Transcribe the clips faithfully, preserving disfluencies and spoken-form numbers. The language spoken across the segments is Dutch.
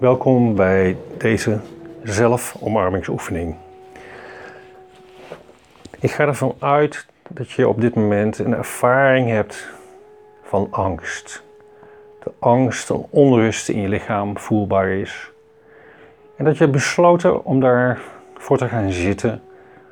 Welkom bij deze zelfomarmingsoefening. Ik ga ervan uit dat je op dit moment een ervaring hebt van angst. De angst en onrust in je lichaam voelbaar is. En dat je hebt besloten om daarvoor te gaan zitten.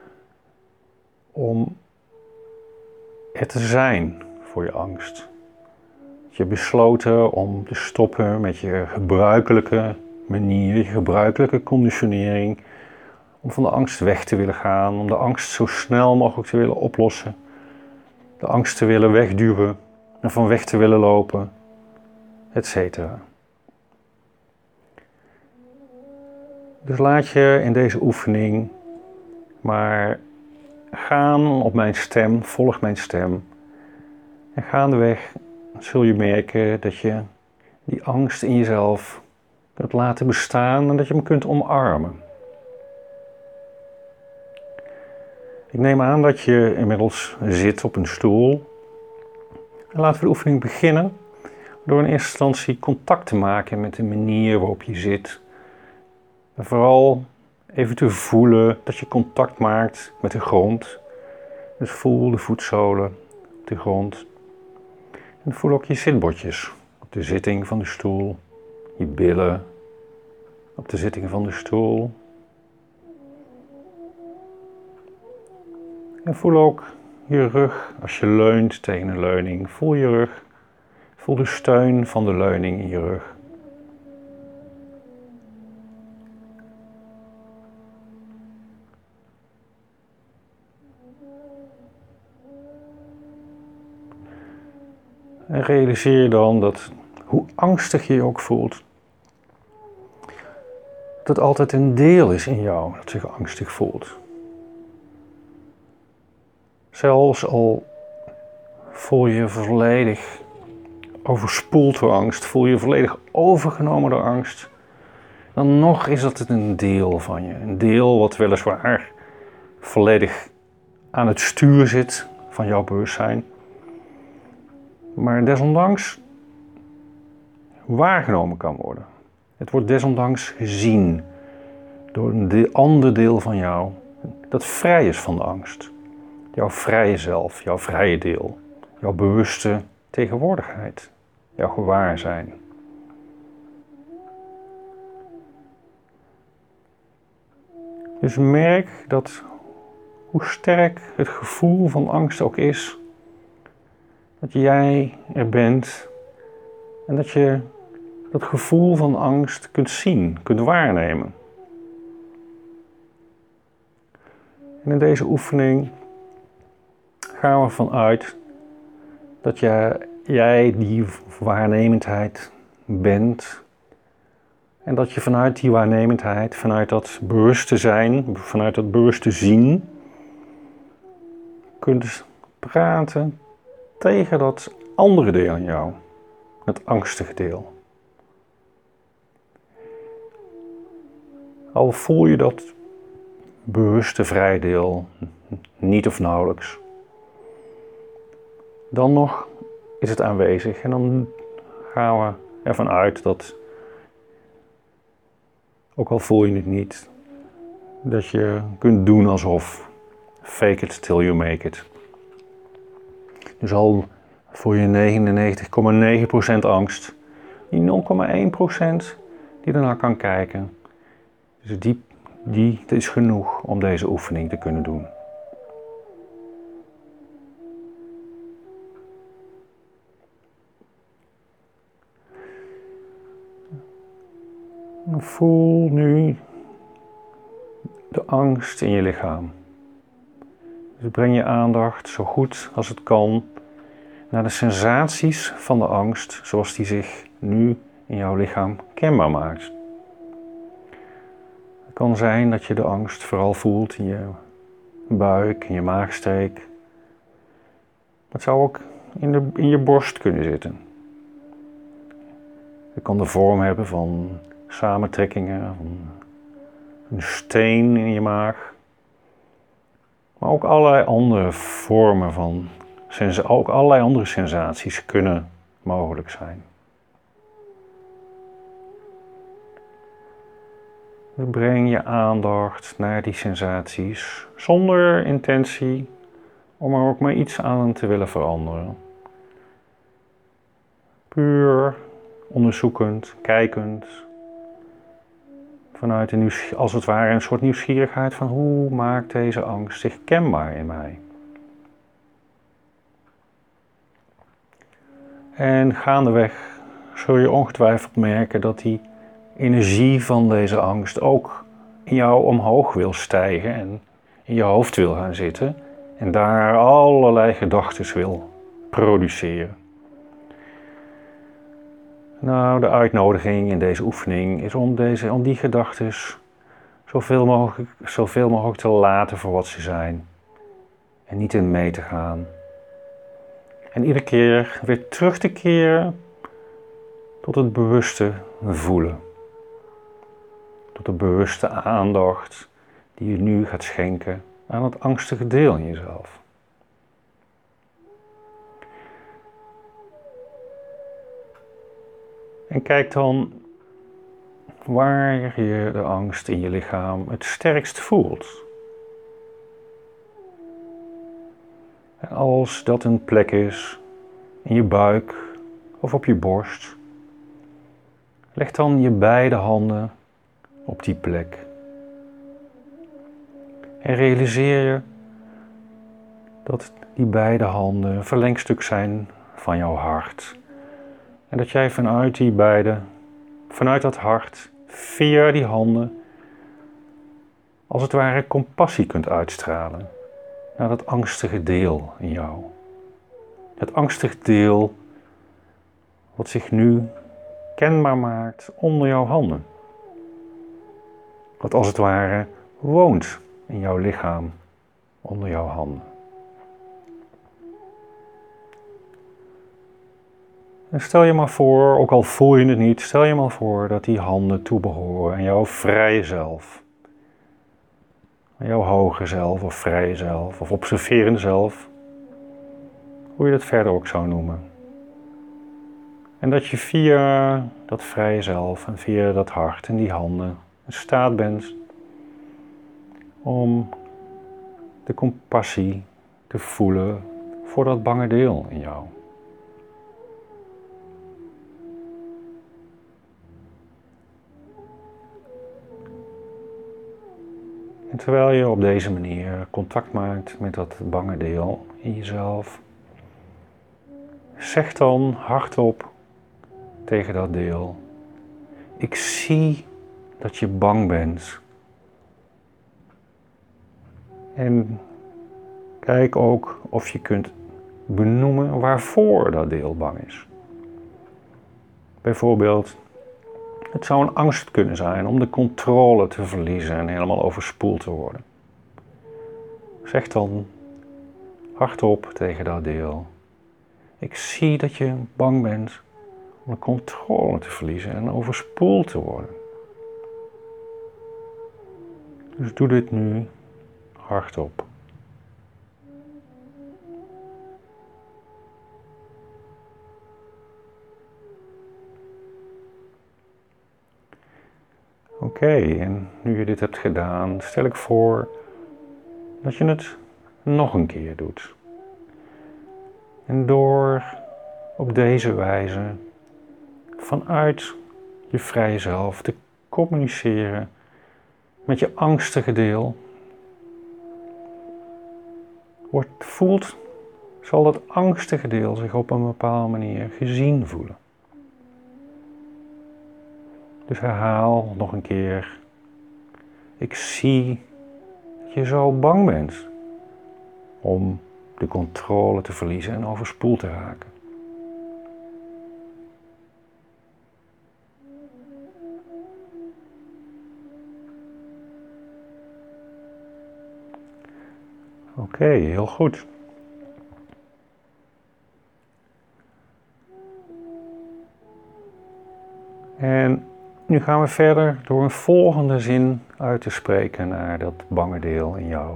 Om er te zijn voor je angst. Dat je hebt besloten om te stoppen met je gebruikelijke manier, je gebruikelijke conditionering. Om van de angst weg te willen gaan, om de angst zo snel mogelijk te willen oplossen. De angst te willen wegduwen, en van weg te willen lopen, et cetera. Dus laat je in deze oefening maar gaan op mijn stem, volg mijn stem. En gaandeweg zul je merken dat je die angst in jezelf kunt laten bestaan en dat je hem kunt omarmen. Ik neem aan dat je inmiddels zit op een stoel. En laten we de oefening beginnen door in eerste instantie contact te maken met de manier waarop je zit. En vooral even te voelen dat je contact maakt met de grond. Dus voel de voetzolen op de grond. En voel ook je zitbotjes op de zitting van de stoel. Je billen op de zitting van de stoel. En voel ook je rug als je leunt tegen een leuning. Voel je rug. Voel de steun van de leuning in je rug. En realiseer je dan dat hoe angstig je je ook voelt, dat het altijd een deel is in jou dat zich angstig voelt. Zelfs al voel je je volledig overspoeld door angst, voel je je volledig overgenomen door angst, dan nog is dat een deel van je. Een deel wat weliswaar volledig aan het stuur zit van jouw bewustzijn. Maar desondanks waargenomen kan worden. Het wordt desondanks gezien door een ander deel van jou dat vrij is van de angst. Jouw vrije zelf, jouw vrije deel, jouw bewuste tegenwoordigheid, jouw gewaarzijn. Dus merk dat hoe sterk het gevoel van angst ook is, dat jij er bent en dat je dat gevoel van angst kunt zien, kunt waarnemen. En in deze oefening gaan we ervan uit dat jij, jij die waarnemendheid bent en dat je vanuit die waarnemendheid, vanuit dat bewuste zijn, vanuit dat bewuste zien, kunt praten tegen dat andere deel in jou, het angstige deel. Al voel je dat bewuste vrije deel niet of nauwelijks, dan nog is het aanwezig en dan gaan we ervan uit dat, ook al voel je het niet, dat je kunt doen alsof fake it till you make it. Dus al voel je negenennegentig komma negen procent angst, die nul komma één procent die ernaar kan kijken. Dus die, die is genoeg om deze oefening te kunnen doen. Voel nu de angst in je lichaam. Dus breng je aandacht zo goed als het kan naar de sensaties van de angst zoals die zich nu in jouw lichaam kenbaar maakt. Het kan zijn dat je de angst vooral voelt in je buik, in je maagstreek. Het zou ook in, de, in je borst kunnen zitten. Het kan de vorm hebben van samentrekkingen, van een steen in je maag. Maar ook allerlei andere vormen van, ook allerlei andere sensaties kunnen mogelijk zijn. Breng je aandacht naar die sensaties zonder intentie om er ook maar iets aan te willen veranderen. Puur onderzoekend, kijkend, vanuit een, als het ware een soort nieuwsgierigheid van hoe maakt deze angst zich kenbaar in mij. En gaandeweg zul je ongetwijfeld merken dat die energie van deze angst ook in jou omhoog wil stijgen en in je hoofd wil gaan zitten en daar allerlei gedachten wil produceren. Nou, de uitnodiging in deze oefening is om, deze, om die gedachten zoveel mogelijk, zoveel mogelijk te laten voor wat ze zijn en niet in mee te gaan. En iedere keer weer terug te keren tot het bewuste voelen. Tot de bewuste aandacht die je nu gaat schenken aan het angstige deel in jezelf. En kijk dan waar je de angst in je lichaam het sterkst voelt. En als dat een plek is in je buik of op je borst, leg dan je beide handen op die plek. En realiseer je dat die beide handen een verlengstuk zijn van jouw hart. En dat jij vanuit die beide, vanuit dat hart, via die handen, als het ware compassie kunt uitstralen naar dat angstige deel in jou. Het angstige deel wat zich nu kenbaar maakt onder jouw handen. Wat als het ware woont in jouw lichaam onder jouw handen. En stel je maar voor, ook al voel je het niet, stel je maar voor dat die handen toebehoren aan jouw vrije zelf. Aan jouw hoge zelf of vrije zelf of observerende zelf. Hoe je dat verder ook zou noemen. En dat je via dat vrije zelf en via dat hart en die handen in staat bent om de compassie te voelen voor dat bange deel in jou. En terwijl je op deze manier contact maakt met dat bange deel in jezelf, zeg dan hardop tegen dat deel: ik zie dat je bang bent. En kijk ook of je kunt benoemen waarvoor dat deel bang is. Bijvoorbeeld, het zou een angst kunnen zijn om de controle te verliezen en helemaal overspoeld te worden. Zeg dan hardop tegen dat deel: ik zie dat je bang bent om de controle te verliezen en overspoeld te worden. Dus doe dit nu hardop. Oké, okay, en nu je dit hebt gedaan, stel ik voor dat je het nog een keer doet. En door op deze wijze vanuit je vrije zelf te communiceren met je angstige deel, wordt, voelt, zal dat angstige deel zich op een bepaalde manier gezien voelen. Dus herhaal nog een keer: ik zie dat je zo bang bent om de controle te verliezen en overspoeld te raken. Oké, okay, heel goed. En nu gaan we verder door een volgende zin uit te spreken naar dat bange deel in jou.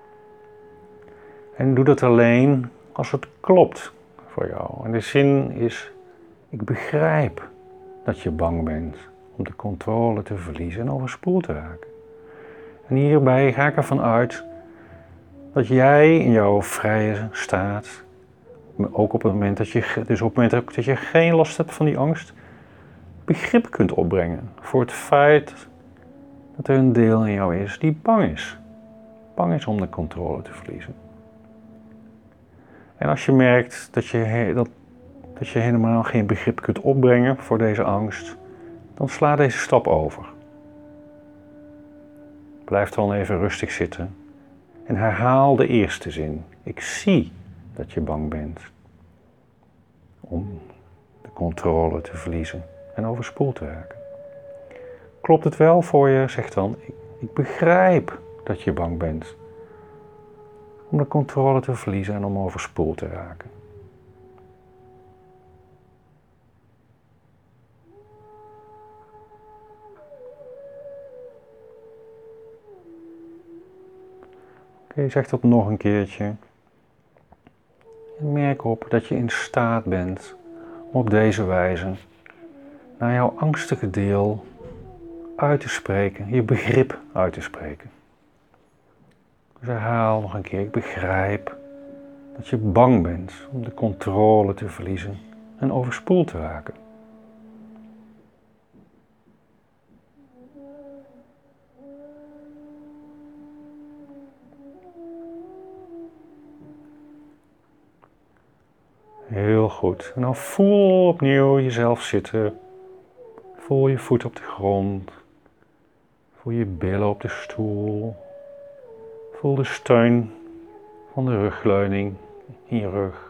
En doe dat alleen als het klopt voor jou. En de zin is: ik begrijp dat je bang bent om de controle te verliezen en overspoeld te raken. En hierbij ga ik ervan uit dat jij in jouw vrije staat, ook op het moment dat je, dus op het moment dat je geen last hebt van die angst, begrip kunt opbrengen voor het feit dat er een deel in jou is die bang is. Bang is om de controle te verliezen. En als je merkt dat je, dat, dat je helemaal geen begrip kunt opbrengen voor deze angst, dan sla deze stap over. Blijf dan even rustig zitten en herhaal de eerste zin. Ik zie dat je bang bent om de controle te verliezen en overspoeld te raken. Klopt het wel voor je? Zeg dan, ik, ik begrijp dat je bang bent om de controle te verliezen en om overspoeld te raken. Oké, okay, zeg dat nog een keertje. En merk op dat je in staat bent om op deze wijze naar jouw angstige deel uit te spreken, je begrip uit te spreken. Dus herhaal nog een keer, ik begrijp dat je bang bent om de controle te verliezen en overspoeld te raken. Heel goed. En dan voel opnieuw jezelf zitten. Voel je voet op de grond. Voel je billen op de stoel. Voel de steun van de rugleuning in je rug.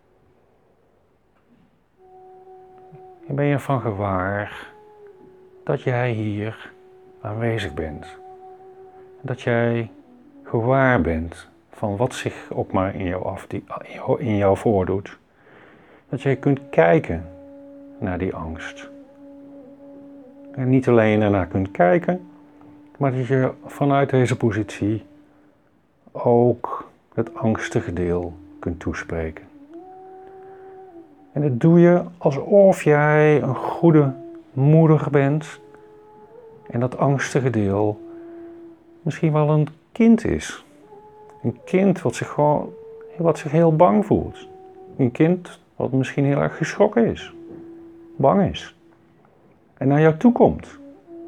En ben je ervan gewaar dat jij hier aanwezig bent. Dat jij gewaar bent van wat zich ook maar in jou, af, die, in jou voordoet. Dat jij kunt kijken naar die angst. En niet alleen ernaar kunt kijken, maar dat je vanuit deze positie ook het angstige deel kunt toespreken. En dat doe je alsof jij een goede moeder bent en dat angstige deel misschien wel een kind is. Een kind wat zich gewoon wat zich heel bang voelt. Een kind wat misschien heel erg geschrokken is, bang is en naar jou toe komt.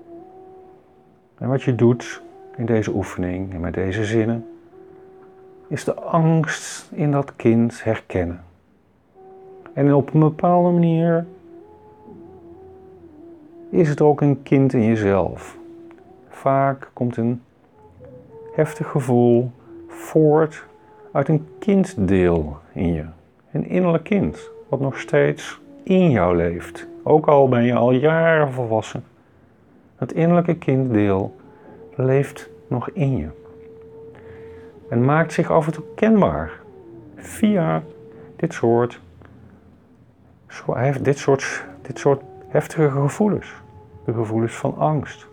En wat je doet in deze oefening en met deze zinnen is de angst in dat kind herkennen. En op een bepaalde manier is het ook een kind in jezelf. Vaak komt een heftig gevoel voort uit een kinddeel in je. Een innerlijk kind, wat nog steeds in jou leeft. Ook al ben je al jaren volwassen. Het innerlijke kinddeel leeft nog in je. En maakt zich af en toe kenbaar via dit soort, dit soort, dit soort heftige gevoelens. De gevoelens van angst.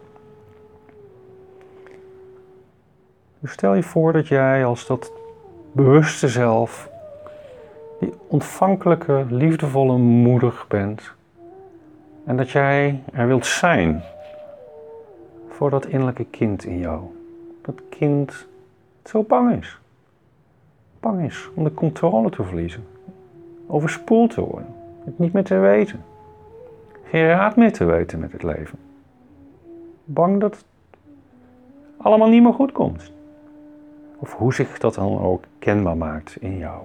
Dus stel je voor dat jij als dat bewuste zelf, die ontvankelijke, liefdevolle moeder bent. En dat jij er wilt zijn voor dat innerlijke kind in jou. Dat kind dat zo bang is. Bang is om de controle te verliezen. Overspoeld te worden. Het niet meer te weten. Geen raad meer te weten met het leven. Bang dat het allemaal niet meer goed komt. Of hoe zich dat dan ook kenbaar maakt in jou.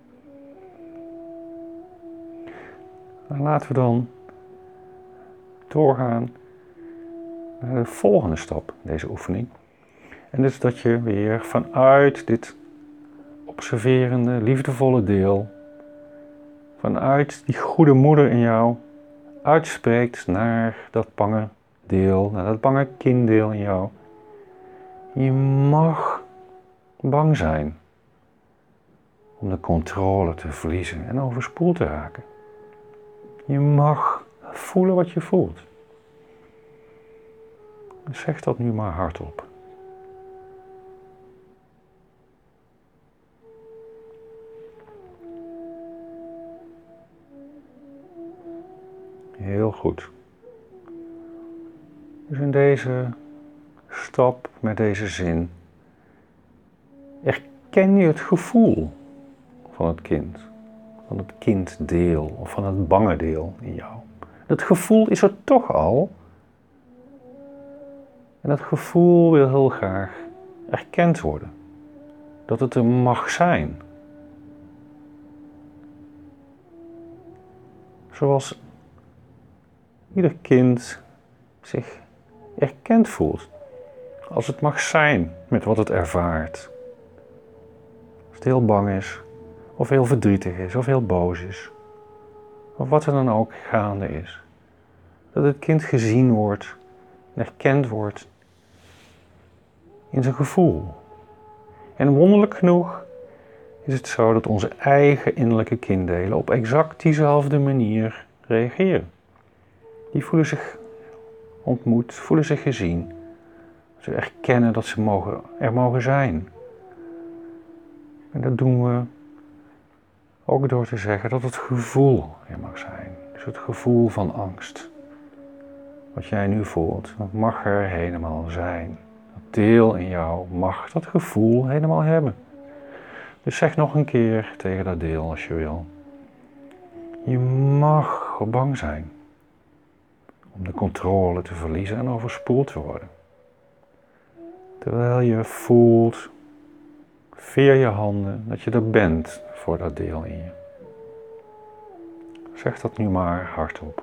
En laten we dan doorgaan naar de volgende stap in deze oefening. En dat is dat je weer vanuit dit observerende, liefdevolle deel, vanuit die goede moeder in jou, uitspreekt naar dat bange deel, naar dat bange kinddeel in jou. Je mag bang zijn om de controle te verliezen en overspoeld te raken. Je mag voelen wat je voelt. Zeg dat nu maar hardop. Heel goed. Dus in deze stap, met deze zin, erken je het gevoel van het kind. Van het kinddeel of van het bange deel in jou. Dat gevoel is er toch al. En dat gevoel wil heel graag erkend worden. Dat het er mag zijn. Zoals ieder kind zich erkend voelt. Als het mag zijn met wat het ervaart. Als het heel bang is, of heel verdrietig is, of heel boos is. Of wat er dan ook gaande is. Dat het kind gezien wordt, erkend wordt in zijn gevoel. En wonderlijk genoeg is het zo dat onze eigen innerlijke kinddelen op exact diezelfde manier reageren. Die voelen zich ontmoet, voelen zich gezien. Ze erkennen dat ze mogen, er mogen zijn. En dat doen we ook door te zeggen dat het gevoel er mag zijn. Dus het gevoel van angst. Wat jij nu voelt, dat mag er helemaal zijn. Dat deel in jou mag dat gevoel helemaal hebben. Dus zeg nog een keer tegen dat deel als je wil. Je mag bang zijn. Om de controle te verliezen en overspoeld te worden. Terwijl je voelt, via je handen, dat je er bent voor dat deel in je. Zeg dat nu maar hardop.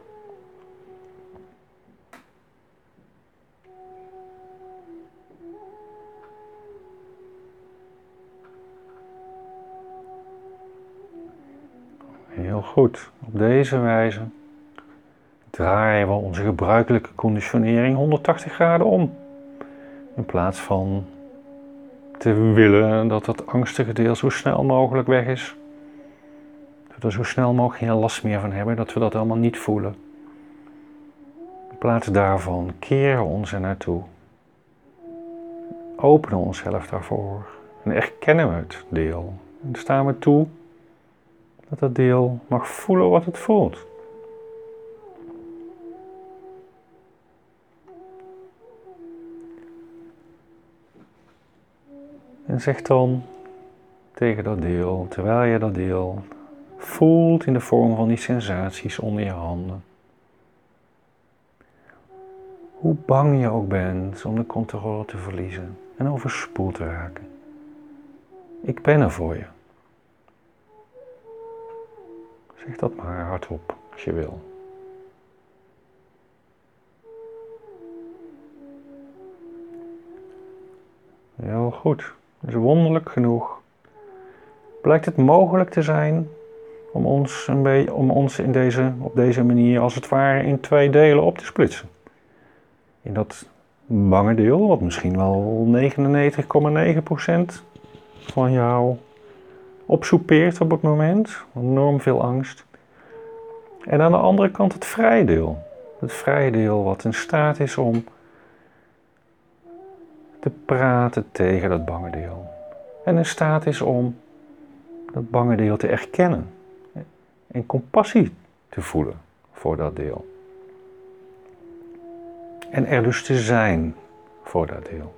Heel goed. Op deze wijze draaien we onze gebruikelijke conditionering honderdtachtig graden om. In plaats van te willen dat dat angstige deel zo snel mogelijk weg is. Dat we er zo snel mogelijk geen last meer van hebben, dat we dat allemaal niet voelen. In plaats daarvan keren we ons er naartoe. Openen we onszelf daarvoor. En erkennen we het deel. En staan we toe dat dat deel mag voelen wat het voelt. En zeg dan tegen dat deel, terwijl je dat deel voelt in de vorm van die sensaties onder je handen. Hoe bang je ook bent om de controle te verliezen en overspoeld te raken. Ik ben er voor je. Zeg dat maar hardop als je wil. Heel goed. Dus wonderlijk genoeg blijkt het mogelijk te zijn om ons, een beetje, om ons in deze, op deze manier als het ware in twee delen op te splitsen. In dat bange deel, wat misschien wel negenennegentig komma negen procent van jou opsoepeert op het moment. Enorm veel angst. En aan de andere kant het vrije deel. Het vrije deel wat in staat is om te praten tegen dat bange deel. En in staat is om dat bange deel te erkennen. En compassie te voelen voor dat deel. En er dus te zijn voor dat deel.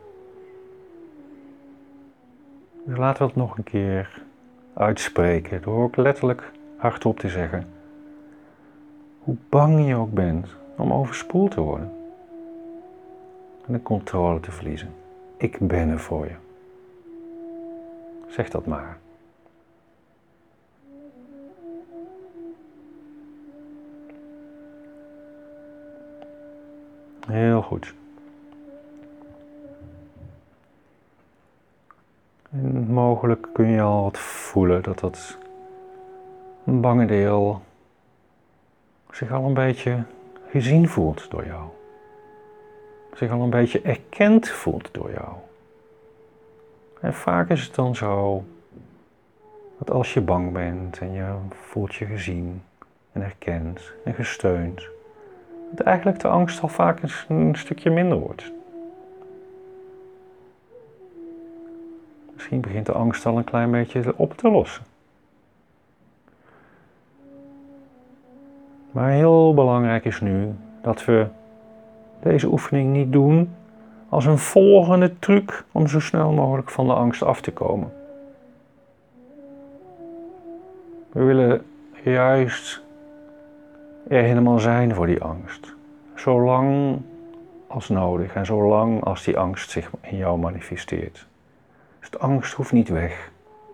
Dus laten we het nog een keer uitspreken. Door ook letterlijk hardop te zeggen. Hoe bang je ook bent om overspoeld te worden. En de controle te verliezen. Ik ben er voor je. Zeg dat maar. Heel goed. En mogelijk kun je al wat voelen dat dat een bange deel zich al een beetje gezien voelt door jou. Zich al een beetje erkend voelt door jou. En vaak is het dan zo dat als je bang bent en je voelt je gezien en erkend en gesteund, dat eigenlijk de angst al vaak eens een stukje minder wordt. Misschien begint de angst al een klein beetje op te lossen. Maar heel belangrijk is nu dat we deze oefening niet doen als een volgende truc om zo snel mogelijk van de angst af te komen. We willen juist er helemaal zijn voor die angst. Zolang als nodig en zolang als die angst zich in jou manifesteert. Dus de angst hoeft niet weg.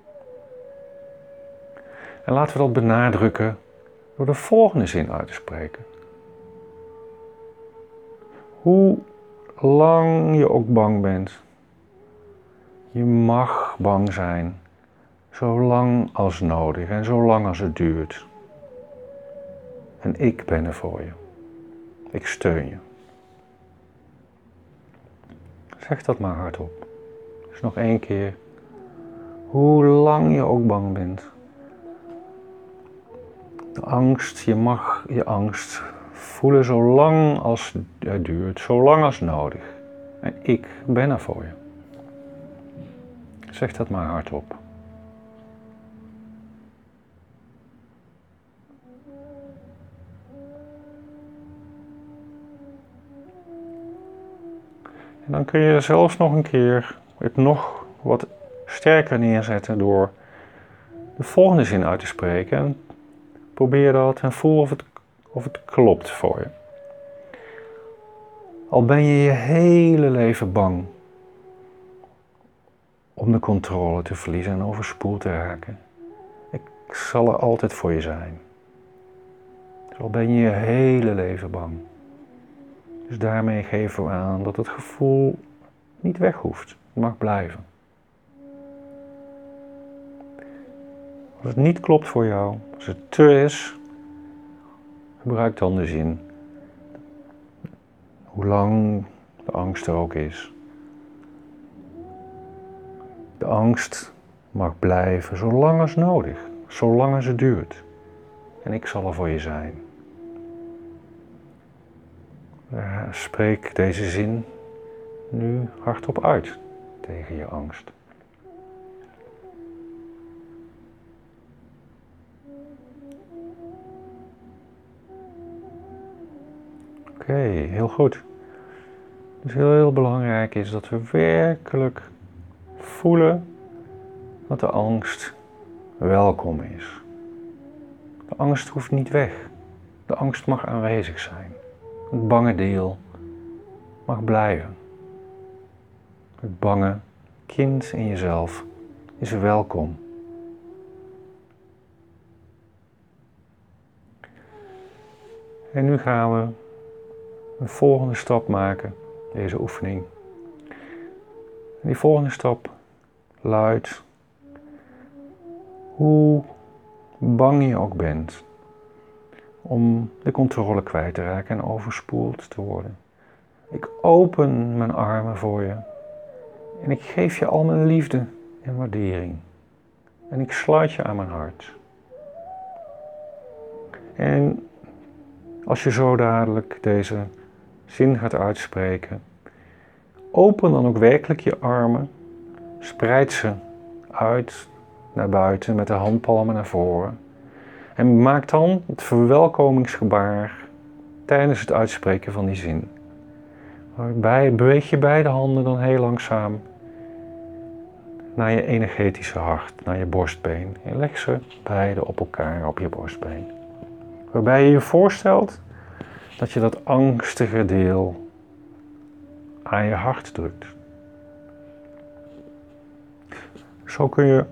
En laten we dat benadrukken door de volgende zin uit te spreken. Hoe lang je ook bang bent, je mag bang zijn, zolang als nodig en zolang als het duurt. En ik ben er voor je. Ik steun je. Zeg dat maar hardop. Dus nog één keer. Hoe lang je ook bang bent. De angst, je mag je angst voelen zolang als het duurt, zolang als nodig. En ik ben er voor je. Zeg dat maar hardop. En dan kun je zelfs nog een keer het nog wat sterker neerzetten door de volgende zin uit te spreken. En probeer dat en voel of het, of het klopt voor je. Al ben je je hele leven bang om de controle te verliezen en overspoeld te raken. Ik zal er altijd voor je zijn. Dus al ben je je hele leven bang. Dus daarmee geven we aan dat het gevoel niet weg hoeft. Het mag blijven. Als het niet klopt voor jou, als het te is, gebruik dan de zin. Hoe lang de angst er ook is. De angst mag blijven zolang als nodig, zolang als het duurt. En ik zal er voor je zijn. Spreek deze zin nu hardop uit tegen je angst. Oké, okay, heel goed. Dus heel, heel belangrijk is dat we werkelijk voelen dat de angst welkom is. De angst hoeft niet weg. De angst mag aanwezig zijn. Het bange deel mag blijven. Het bange kind in jezelf is welkom. En nu gaan we een volgende stap maken, deze oefening. En die volgende stap luidt: hoe bang je ook bent om de controle kwijt te raken en overspoeld te worden. Ik open mijn armen voor je en ik geef je al mijn liefde en waardering. En ik sluit je aan mijn hart. En als je zo dadelijk deze zin gaat uitspreken, open dan ook werkelijk je armen, spreid ze uit naar buiten met de handpalmen naar voren. En maak dan het verwelkomingsgebaar tijdens het uitspreken van die zin. Waarbij beweeg je beide handen dan heel langzaam naar je energetische hart, naar je borstbeen. En leg ze beide op elkaar op je borstbeen. Waarbij je je voorstelt dat je dat angstige deel aan je hart drukt. Zo kun je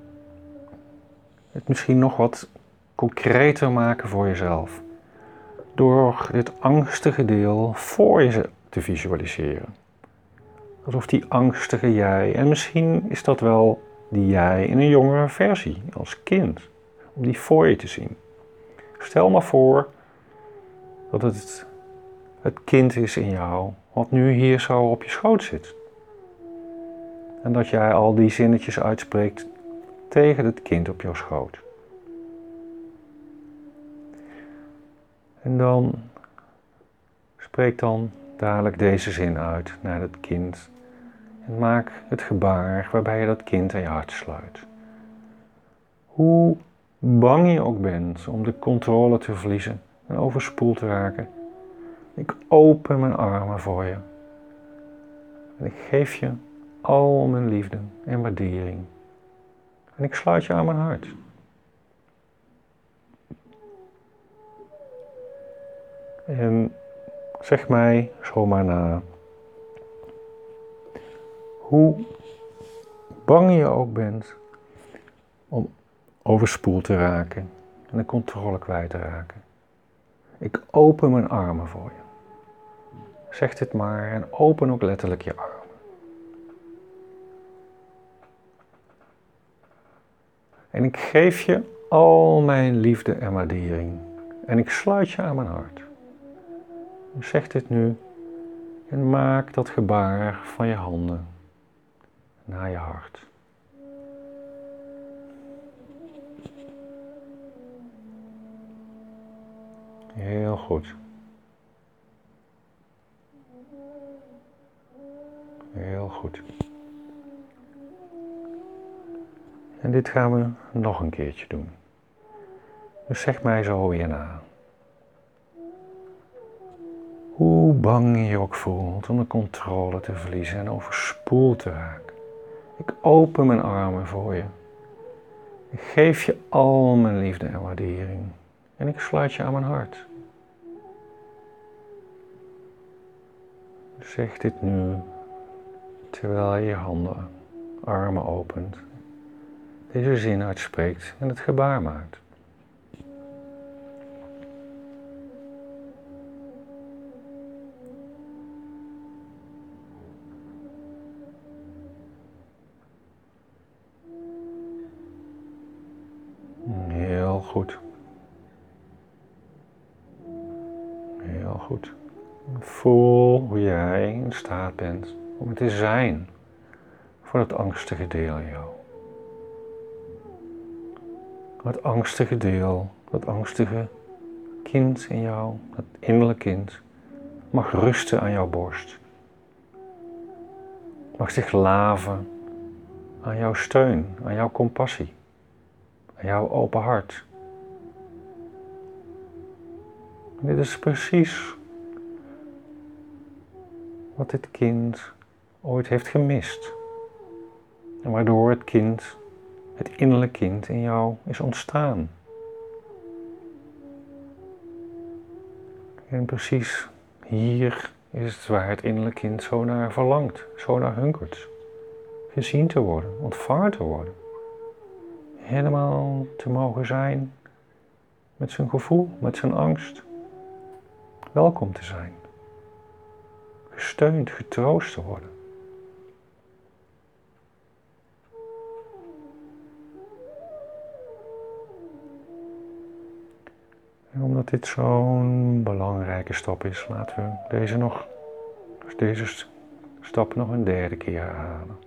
het misschien nog wat concreter maken voor jezelf. Door dit angstige deel voor je te visualiseren. Alsof die angstige jij, en misschien is dat wel die jij in een jongere versie, als kind, om die voor je te zien. Stel maar voor dat het het kind is in jou, wat nu hier zo op je schoot zit. En dat jij al die zinnetjes uitspreekt tegen het kind op jouw schoot. En dan spreek dan dadelijk deze zin uit naar het kind. En maak het gebaar waarbij je dat kind aan je hart sluit. Hoe bang je ook bent om de controle te verliezen en overspoeld te raken, Ik open mijn armen voor je. En ik geef je al mijn liefde en waardering. En ik sluit je aan mijn hart. En zeg mij zomaar na. Hoe bang je ook bent om overspoeld te raken en de controle kwijt te raken. Ik open mijn armen voor je. Zeg dit maar en open ook letterlijk je armen. En ik geef je al mijn liefde en waardering. En ik sluit je aan mijn hart. Zeg dit nu en maak dat gebaar van je handen naar je hart. Heel goed. Heel goed. En dit gaan we nog een keertje doen. Dus zeg mij zo weer na. Hoe bang je je ook voelt om de controle te verliezen en overspoeld te raken. Ik open mijn armen voor je. Ik geef je al mijn liefde en waardering. En ik sluit je aan mijn hart. Zeg dit nu, terwijl je je handen, armen opent. Deze zin uitspreekt en het gebaar maakt. Heel goed. Heel goed. Voel hoe jij in staat bent om te zijn voor het angstige deel in jou. Het angstige deel, het angstige kind in jou, het innerlijke kind, mag rusten aan jouw borst. Mag zich laven aan jouw steun, aan jouw compassie, aan jouw open hart. En dit is precies wat dit kind ooit heeft gemist. En waardoor het kind, het innerlijke kind in jou is ontstaan. En precies hier is het waar het innerlijke kind zo naar verlangt, zo naar hunkert. Gezien te worden, ontvangen te worden. Helemaal te mogen zijn met zijn gevoel, met zijn angst. Welkom te zijn. Gesteund, getroost te worden. En omdat dit zo'n belangrijke stap is, laten we deze nog, deze stap nog een derde keer herhalen.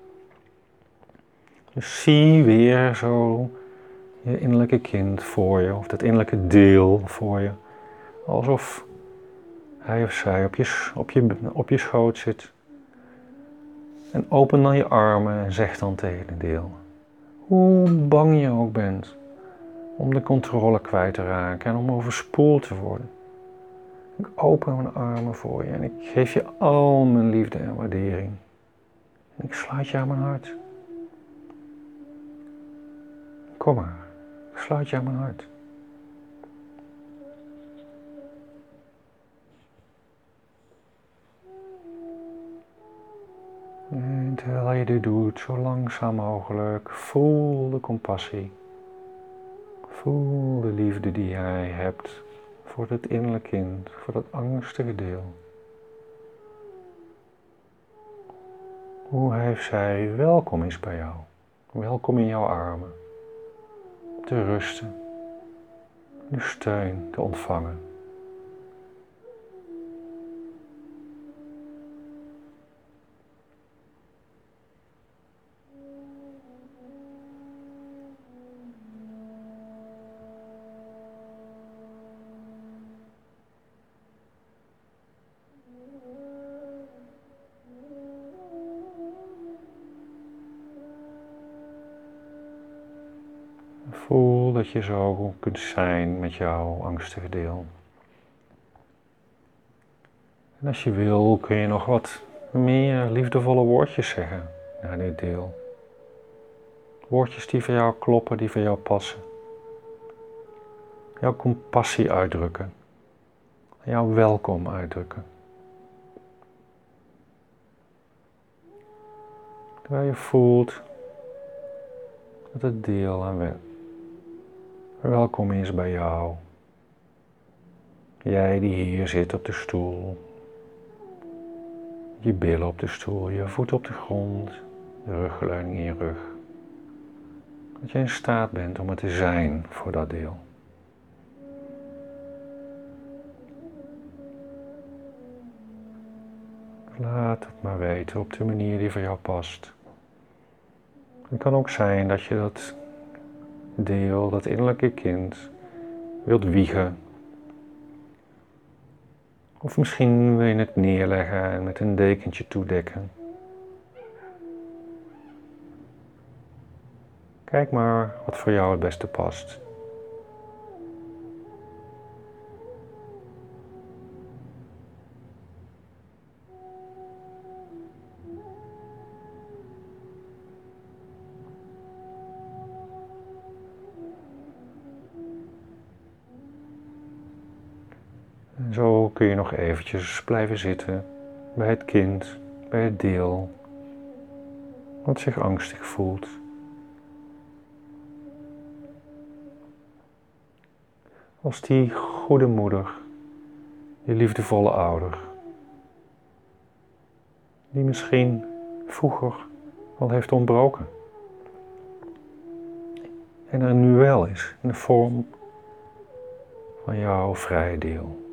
Dus zie weer zo je innerlijke kind voor je, of dat innerlijke deel voor je, alsof hij of zij op je, op je, op je schoot zit. En open dan je armen en zeg dan tegen het deel, hoe bang je ook bent om de controle kwijt te raken en om overspoeld te worden. Ik open mijn armen voor je en ik geef je al mijn liefde en waardering. En ik sluit je aan mijn hart. Kom maar, ik sluit je aan mijn hart. En terwijl je dit doet, zo langzaam mogelijk, voel de compassie. Voel de liefde die jij hebt voor het innerlijke kind, voor dat angstige deel. Hoe hij of zij welkom is bij jou. Welkom in jouw armen. Te rusten. De steun te ontvangen. Voel dat je zo kunt zijn met jouw angstige deel. En als je wil kun je nog wat meer liefdevolle woordjes zeggen naar dit deel. Woordjes die voor jou kloppen, die voor jou passen. Jouw compassie uitdrukken. Jouw welkom uitdrukken. Terwijl je voelt dat het deel aan welkom is bij jou. Jij die hier zit op de stoel. Je billen op de stoel, je voeten op de grond, de rugleuning in je rug. Dat je in staat bent om er te zijn voor dat deel. Laat het maar weten op de manier die voor jou past. Het kan ook zijn dat je dat deel, dat innerlijke kind, wilt wiegen. Of misschien wil je het neerleggen en met een dekentje toedekken. Kijk maar wat voor jou het beste past. En zo kun je nog eventjes blijven zitten bij het kind, bij het deel wat zich angstig voelt. Als die goede moeder, die liefdevolle ouder, die misschien vroeger al heeft ontbroken. En er nu wel is, in de vorm van jouw vrije deel.